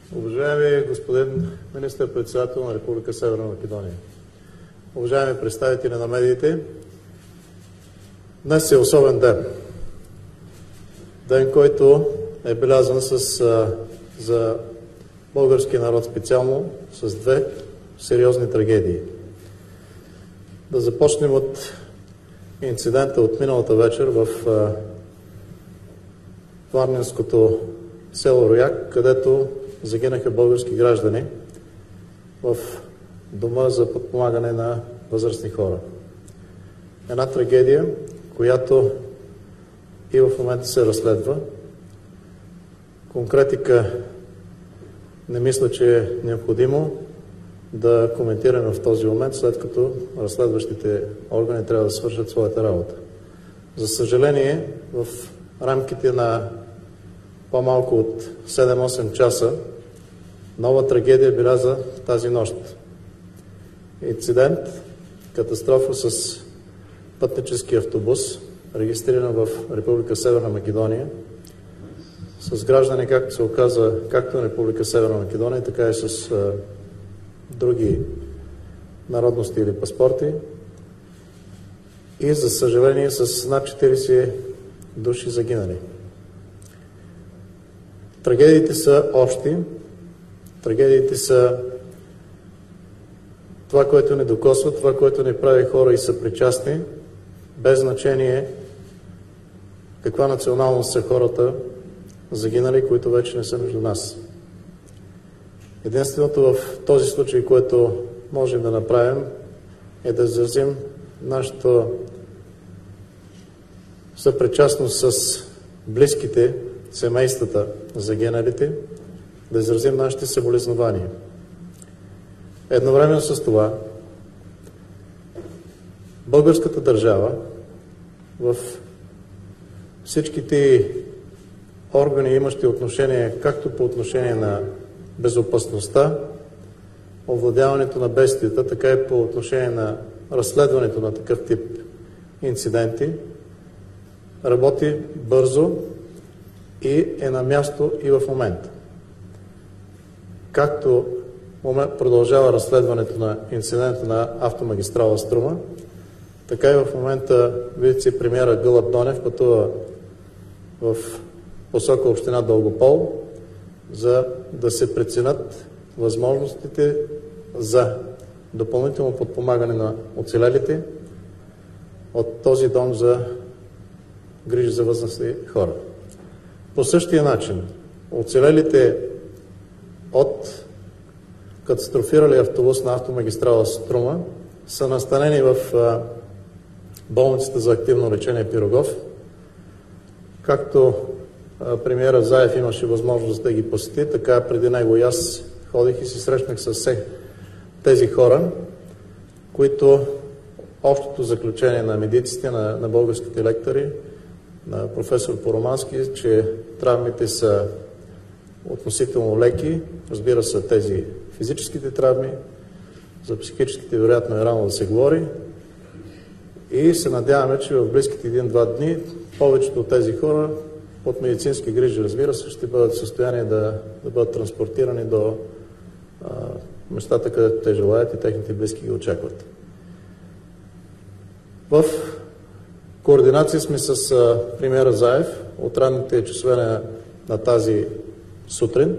Уважаеми господин министър-председател на Република Северна Македония, уважаеми представители на медиите, днес е особен ден. Ден, който е белязан за български народ специално с две сериозни трагедии. Да започнем от инцидента от миналата вечер в планинското село Рояк, където загинаха български граждани в дома за подпомагане на възрастни хора. Една трагедия, която и в момента се разследва. Конкретика не мисля, че е необходимо да коментираме в този момент, след като разследващите органи трябва да свършат своята работа. За съжаление, в рамките на по-малко от 7-8 часа нова трагедия беляза тази нощ. Инцидент, катастрофа с пътнически автобус, регистриран в Република Северна Македония, с граждани, както се оказа, както на Република Северна Македония, така и с други народности или паспорти. И, за съжаление, с над 40 души загинали. Трагедиите са общи. Трагедиите са това, което ни докосва, това, което ни прави хора и са причастни, без значение каква националност са хората загинали, които вече не са между нас. Единственото в този случай, което можем да направим, е да изразим нашата съпричастност с близките, семействата загиналите, да изразим нашите съболезнования. Едновременно с това, българската държава в всичките органи, имащи отношение както по отношение на безопасността, овладяването на бедствията, така и по отношение на разследването на такъв тип инциденти, работи бързо и е на място и в момента. Както продължава разследването на инцидента на автомагистрала Струма, така и в момента вице-премиера Гълъб Донев пътува в посока община Дългопол, за да се преценят възможностите за допълнително подпомагане на оцелелите от този дом за грижи за възрастни хора. По същия начин, оцелелите от катастрофирали автобус на автомагистрала Струма са настанени в болницата за активно лечение Пирогов. Както премиера Заев имаше възможност да ги посети, така преди него и аз ходих и се срещнах с тези хора, които общото заключение на медиците, на българските лектори, на професор Поромански, че травмите са относително леки, разбира се, тези физическите травми, за психическите вероятно е рано да се говори, и се надяваме, че в близките 1-2 дни повечето от тези хора под медицински грижи, разбира се, ще бъдат в състояние да бъдат транспортирани до местата, където те желаят и техните близки ги очакват. В координация сме с премиера Заев от ранните часове на тази сутрин.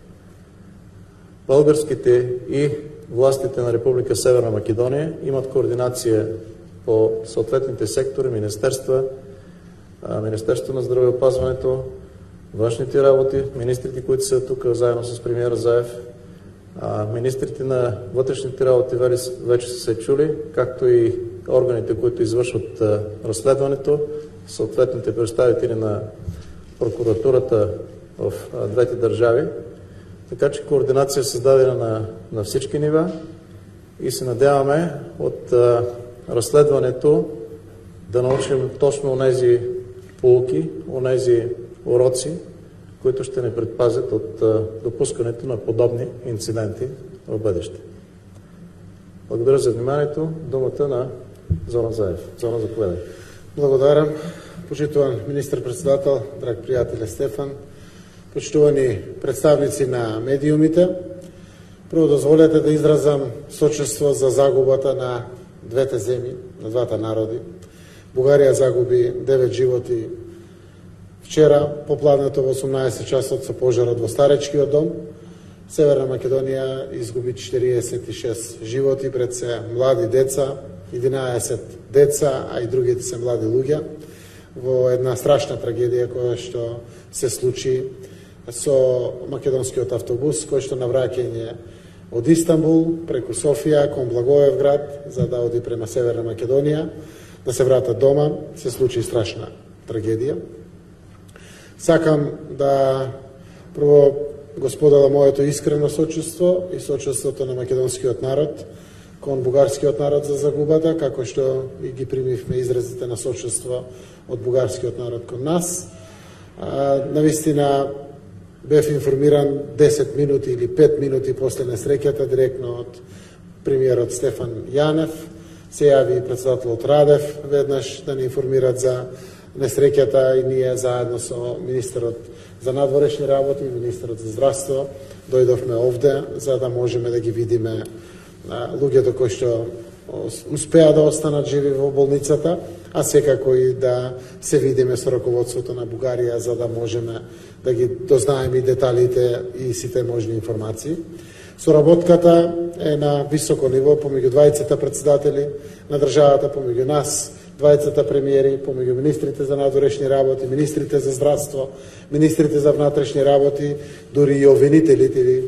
Българските и властите на Република Северна Македония имат координация по съответните сектори, министерства, Министерството на здравеопазването, външните работи, министрите, които са тук заедно с премиера Заев, министрите на вътрешните работи вече са се чули, както и органите, които извършват разследването, съответните представители на прокуратурата в двете държави. Така че координация е създадена на всички нива и се надяваме от разследването да научим точно онези поуки, онези уроци, които ще ни предпазят от допускането на подобни инциденти в бъдеще. Благодаря за вниманието. Думата на Зоран Заев. Зоран, заповядай. Благодаря. Почитуван министър-председател, драг приятели Стефан, почитувани представници на медиумите, прво дозволете да изразам сочувство за загубата на двете земји, на двата народи. Бугарија загуби 9 животи вчера, попладнато во 18 часот со пожарот во Старечкиот дом. Северна Македонија изгуби 46 животи, пред се млади деца, 11 деца, а и другите се млади луѓе, во една страшна трагедија која што се случи со македонскиот автобус, кој што на враќање од Истанбул преку Софија кон Благоевград, за да оди према Северна Македонија, да се вратат дома, се случи страшна трагедија. Сакам да прво го споделам моето искрено сочувство и сочувството на македонскиот народ кон бугарскиот народ за загубата, како што и ги примивме изразите на сочувство од бугарскиот народ кон нас. Навистина бев информиран 10 минути или 5 минути после несреќата директно од премиерот Стефан Јанев. Се јави председателот Радев веднаш да ни информират за несреќата и ние заедно со министерот за надворешни работи и министерот за здравство дојдовме овде за да можеме да ги видиме луѓето кои што успеа да останат живи во болницата, а секако и да се видиме со раководството на Бугарија за да можеме да ги дознаеме и деталите и сите можни информации. Соработката е на високо ниво помеѓу двајцата председатели на државата, помеѓу нас, двајцата премиери, помеѓу министрите за надворешни работи, министрите за здравство, министрите за внатрешни работи, дури и обвинителите,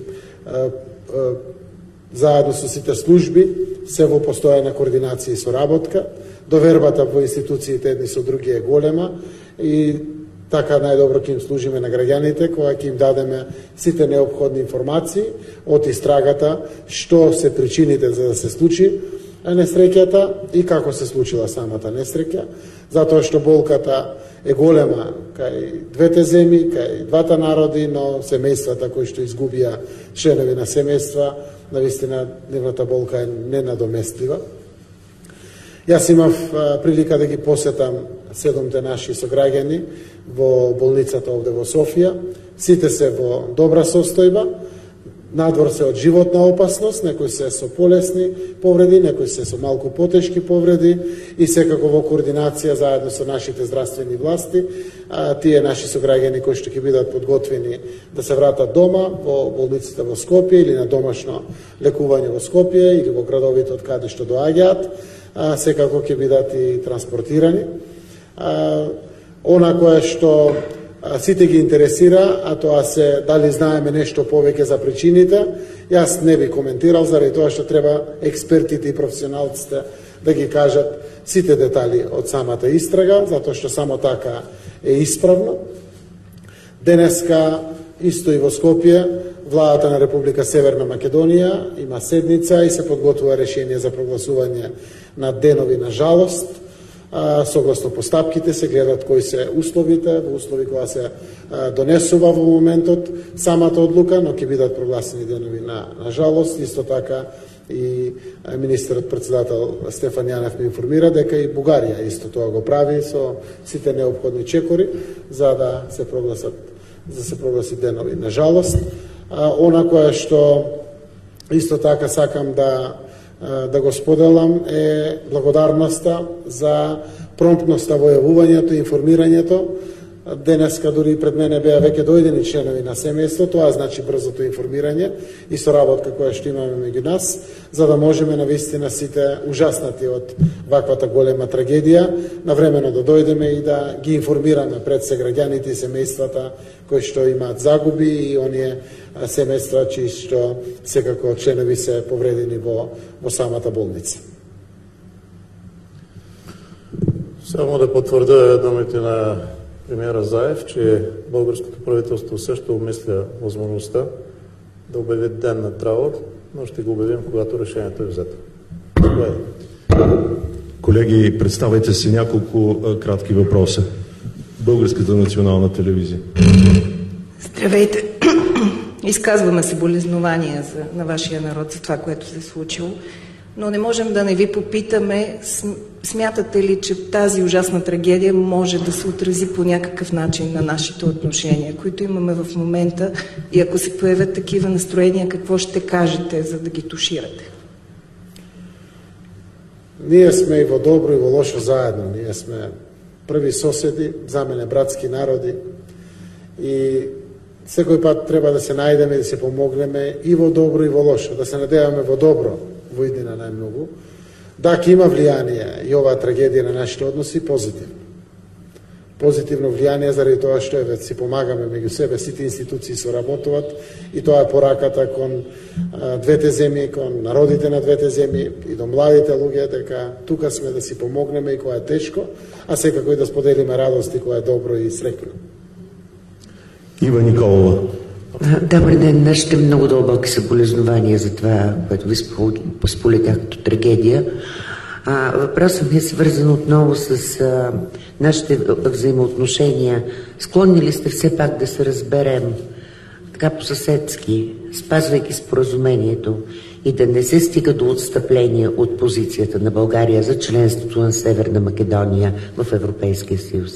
заедно со сите служби, се во постојана координација и соработка. Довербата во институциите едни со други е голема и така најдобро ќе им служиме на граѓаните, кога ќе им дадеме сите неопходни информации од истрагата, што се причините за да се случи несреќата и како се случила самата несреќа, затоа што болката е голема кај двете земји, кај двата народи, но семејствата кои што изгубија членови на семејства, навистина нивната болка е ненадоместлива. Јас имав прилика да ги посетам 7 наши сограѓани во болницата овде во Софија. Сите се во добра состојба, надвор се од животна опасност, некои се со полесни повреди, некои се со малку потешки повреди и секако во координација заедно со нашите здравствени власти, тие наши сограѓани кои што ќе бидат подготвени да се вратат дома во болницата во Скопје или на домашно лекување во Скопје или во градовите од каде што доаѓаат, секако ќе бидат и транспортирани. Она кое што сите ги интересира, а тоа се дали знаеме нешто повеќе за причините, јас не би коментирал, заради тоа што треба експертите и професионалците да ги кажат сите детали од самата истрага, затоа што само така е исправно. Денеска, исто и во Скопје, владата на Република Северна Македонија има седница и се подготвува решение за прогласување на денови на жалост. Согласно постапките се гледат кои се условите, во услови кога се донесува во моментот самата одлука, но ќе бидат прогласени денови на жалост. Исто така и министерот председател Стефан Јанев ме информира дека и Бугарија исто тоа го прави со сите неопходни чекори за да се прогласи денови на жалост. Она кое што исто така сакам да го споделам е благодарноста за промптноста во јавувањето и информирањето. Денеска дури пред мене беа веќе дојдени членови на семејство, тоа значи брзото информирање и соработка која што имаме меѓу нас, за да можеме навистина сите ужаснати од ваквата голема трагедија, навремено да дојдеме и да ги информираме пред се граѓаните и семејствата кои што имаат загуби и оние семејства чии што секако членови се повредени во самата болница. Само да потврдя думите на премиера Заев, че българското правителство също обмисля възможността да обяви ден на траур, но ще го обявим, когато решението е взето. Колеги, представете си няколко кратки въпроса. Българската национална телевизия. Здравейте! Изказваме съболезнования на вашия народ за това, което се е случило. но не можем да не ви попитаме, смятате ли, че тази ужасна трагедия може да се отрази по някакъв начин на нашите отношения, които имаме в момента, и ако се появят такива настроения, какво ще кажете, за да ги туширате? Ние сме и во добро и во лошо заедно. Ние сме први соседи, за мене братски народи, и секој пат треба да се најдеме и да се помогнеме и во добро и во лошо, да се надеваме во добро во иднина најмногу. Да, ќе има влијание и оваа трагедија на нашите односи позитивно. Позитивно влијание заради тоа што си помагаме меѓу себе, сите институции соработуваат, и тоа е пораката кон двете земји, кон народите на двете земји и до младите луѓе, дека тука сме да си помогнеме и кога е тешко, а секако и да споделиме радости кога е добро и среќно. Ива Николова. Добър ден, нашите много дълбоки съболезнования за това, което ви споделях като трагедия. Въпросът ми е свързан отново с нашите взаимоотношения. Склонни ли сте все пак да се разберем така по-съседски, спазвайки споразумението, и да не се стига до отстъпление от позицията на България за членството на Северна Македония в Европейския съюз?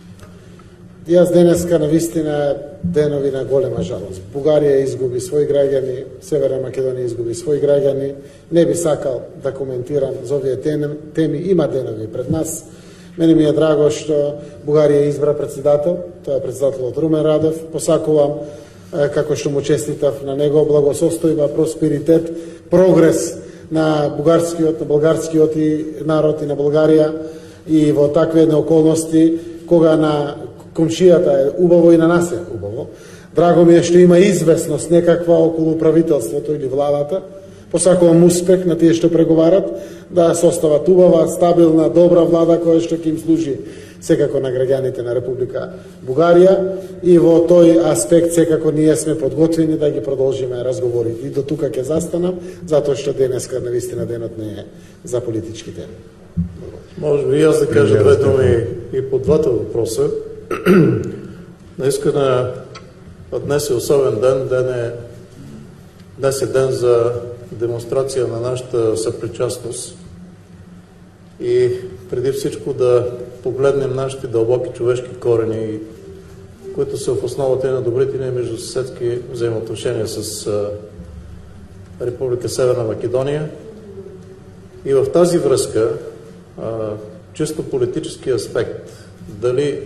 И аз денеска навистина денови на голема жалост. Бугарија изгуби своји граѓани, Северна Македонија изгуби своји граѓани. Не би сакал да коментирам за овие теми, има денови пред нас. Мене ми е драго што Бугарија избра председател, тоа е председателот Румен Радев. Посакувам, како што му честитав на него, благосостојба, просперитет, прогрес на бугарскиот и народ и на Бугарија, и во такви едни околности, кога на комшијата е убаво и на нас е убаво. Драго ми е што има известност некаква околу правителството или владата. Посакувам успех на тие што преговарат, да состават убава, стабилна, добра влада која што ќе им служи секако на граѓаните на Република Бугарија, и во тој аспект секако ние сме подготвени да ги продолжиме разговори. И до тука ќе застанам, затоа што денеска навистина денот не е за политички теми. Може би и аз да кажа две думи и по двата въпроса. Наискана днес е особен ден. Днес е ден за демонстрация на нашата съпричастност и преди всичко да погледнем нашите дълбоки човешки корени, които са в основата на добрите ни междусъседски взаимоотношения с Република Северна Македония. И в тази връзка чисто политически аспект, дали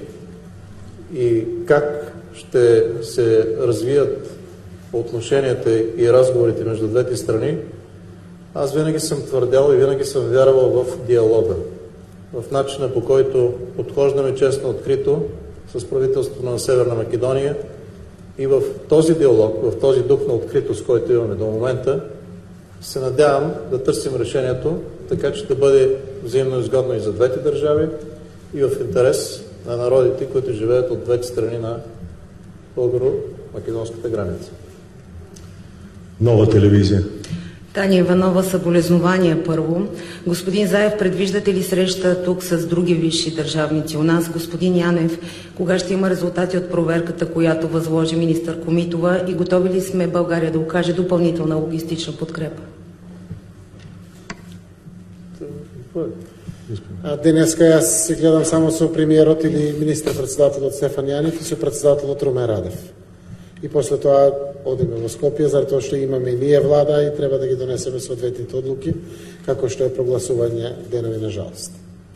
и как ще се развият отношенията и разговорите между двете страни, аз винаги съм твърдял и винаги съм вярвал в диалога, в начина, по който подхождаме честно, открито с правителството на Северна Македония, и в този диалог, в този дух на откритост, който имаме до момента, се надявам да търсим решението, така че да бъде взаимно изгодно и за двете държави, и в интерес на народите, които живеят от двете страни на българо-македонската граница. Нова телевизия. Таня Иванова, съболезнования първо. Господин Заев, предвиждате ли среща тук с други висши държавници у нас? Господин Янев, кога ще има резултати от проверката, която възложи министър Комитова, и готови ли сме България да окаже допълнителна логистична подкрепа? Денеска аз се гледам само со премиерот или министър-председателот Стефан Янев и со председателот Румен Радев. И после тоа одиме во Скопје, затоа што имаме и ние влада и треба да ги донесеме соодветните одлуки, како што е прогласување денови на жалост.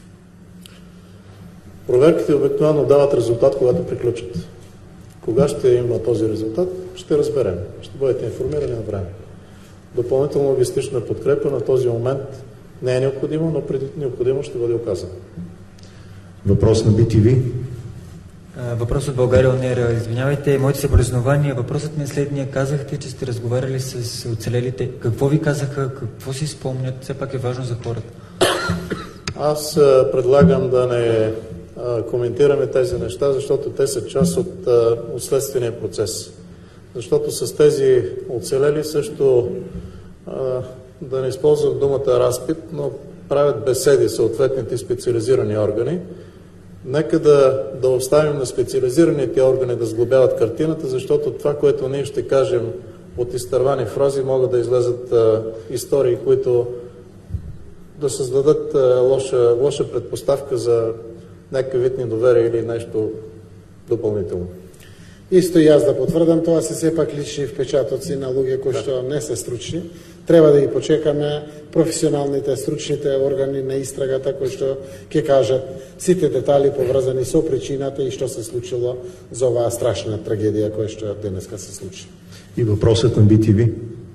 Проверките обикновено дават резултат, когато приключат. Кога ще има този резултат, ще разберем. Ще бъдете информирани на време. Допълнителна логистична подкрепа на този момент не е необходимо, но преди необходимо ще бъде оказано. Въпрос на BTV. Въпрос от България ОНЕР. Извинявайте, моите съболезнования. Въпросът ми е следния. Казахте, че сте разговаряли с оцелелите. Какво ви казаха? Какво си спомнят? Все пак е важно за хората. Аз предлагам да не коментираме тези неща, защото те са част от следствения процес. Защото с тези оцелели също, да не използвам думата разпит, но правят беседи съответните специализирани органи. Нека да оставим на специализираните органи да сглобяват картината, защото това, което ние ще кажем от изтървани фрази, могат да излезат истории, които да създадат лоша предпоставка за някакъв вид недоверие или нещо допълнително. Исто и аз да потвърдам, това се сепак лични впечатоци на луѓе кои што не се стручни. Треба да ги почекаме професионалните, стручните органи на истрагата кои што ќе кажат сите детали поврзани со причината и што се случило за оваа страшна трагедија која што денеска се случи. И въпросът на BTV.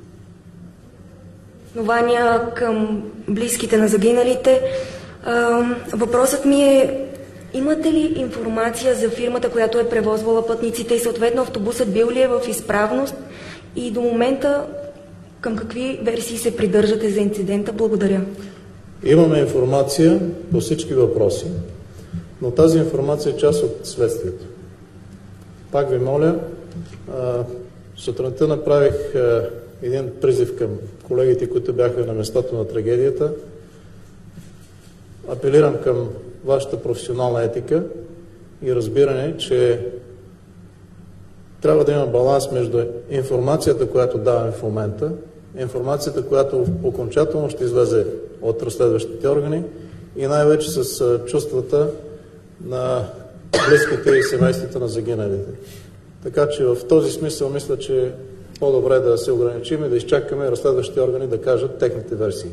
Основания към близките на загиналите. Въпросът ми е: имате ли информация за фирмата, която е превозвала пътниците и съответно автобусът бил ли е в изправност и до момента към какви версии се придържате за инцидента? Благодаря. Имаме информация по всички въпроси, но тази информация е част от следствието. Пак ви моля, сутринта направих един призив към колегите, които бяха на местото на трагедията. Апелирам към вашата професионална етика и разбиране, че трябва да има баланс между информацията, която даваме в момента, информацията, която окончателно ще излезе от разследващите органи и най-вече с чувствата на близките и семействата на загиналите. Така че в този смисъл мисля, че по-добре да се ограничим и да изчакаме разследващите органи да кажат техните версии.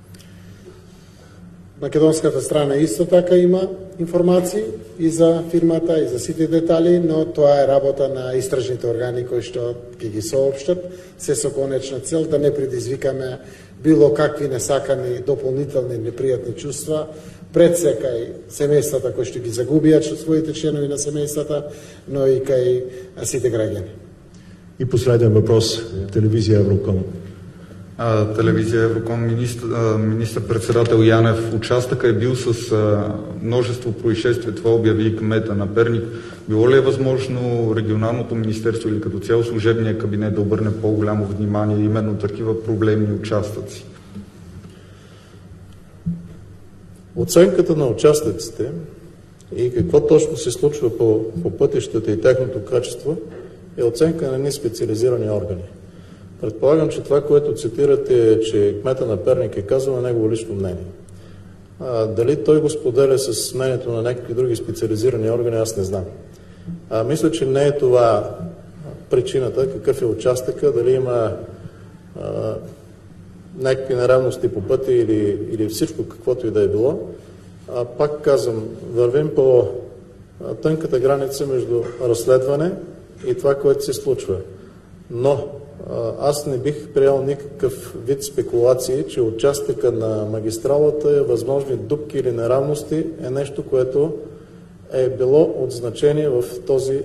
Македонската страна исто така има информации и за фирмата, и за сите детали, но тоа е работа на истражните органи кои што ќе ги соопштат, се со конечна цел да не предизвикаме било какви несакани дополнителни непријатни чувства пред се кај семејствата кои што ги загубиат своите членови на семејствата, но и кај сите граѓани. И последен въпрос. Телевизия Евроком. Телевизия Евроком, министър-председател Янев, участъка е бил с множество происшествия, това обяви и кмета на Перник. Било ли е възможно регионалното министерство или като цяло служебния кабинет да обърне по-голямо внимание именно такива проблемни участъци? Оценката на участъците и какво точно се случва по пътищата и тяхното качество е оценка на едни специализирани органи. Предполагам, че това, което цитирате, е, че кмета на Перник е казал, е негово лично мнение. Дали той го споделя с мнението на някакви други специализирани органи, аз не знам. Мисля, че не е това причината, какъв е участъка, дали има някакви неравности по пътя или всичко, каквото и да е било. Пак казвам, вървим по тънката граница между разследване и това, което се случва. Но аз не бих приел никакъв вид спекулации, че участъка на магистралата е възможни дупки или неравности, е нещо, което е било от значение в този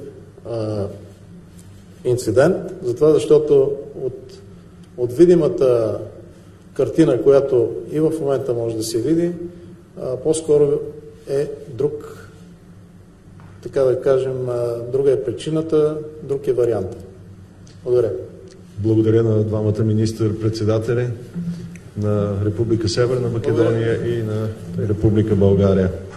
инцидент. Затова, защото от видимата картина, която и в момента може да се види, по-скоро е друг, така да кажем, друга е причината, друг е вариант. Благодаря. Благодаря на двамата министър-председатели на Република Северна Македония и на Република България.